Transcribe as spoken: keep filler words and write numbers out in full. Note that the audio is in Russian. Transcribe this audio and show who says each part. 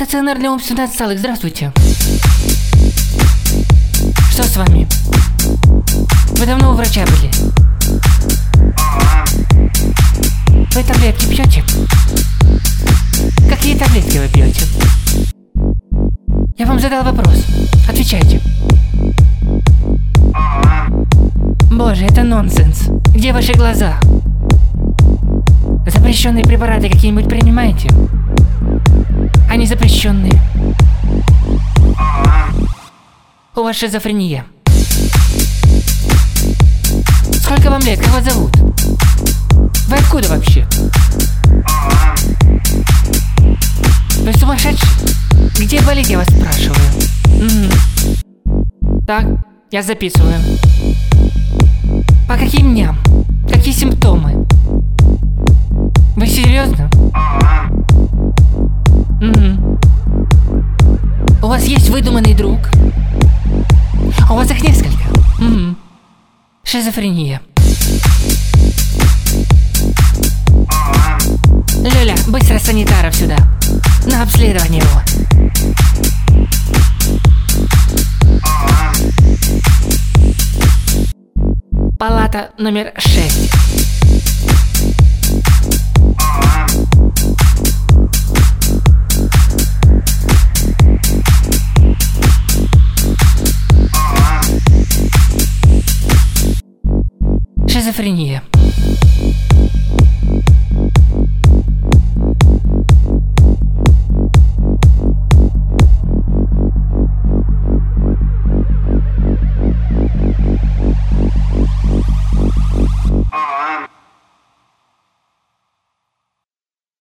Speaker 1: Стационар для умственно отсталых, здравствуйте. Что с вами? Вы давно у врача были? Вы таблетки пьете? Какие таблетки вы пьете? Я вам задал вопрос. Отвечайте. Боже, это нонсенс. Где ваши глаза? Запрещенные препараты какие-нибудь принимаете? Они запрещенные. У вас шизофрения. Сколько вам лет? Как вас зовут? Вы откуда вообще? Вы сумасшедший? Где болит, я вас спрашиваю? Угу. Так, я записываю. По каким дням? Какие симптомы? Вы серьезно? Угу. У вас есть выдуманный друг? У вас их несколько? Угу. Шизофрения. Лёля, быстро санитаров сюда. На обследование его. Палата номер шесть. Шизофрения.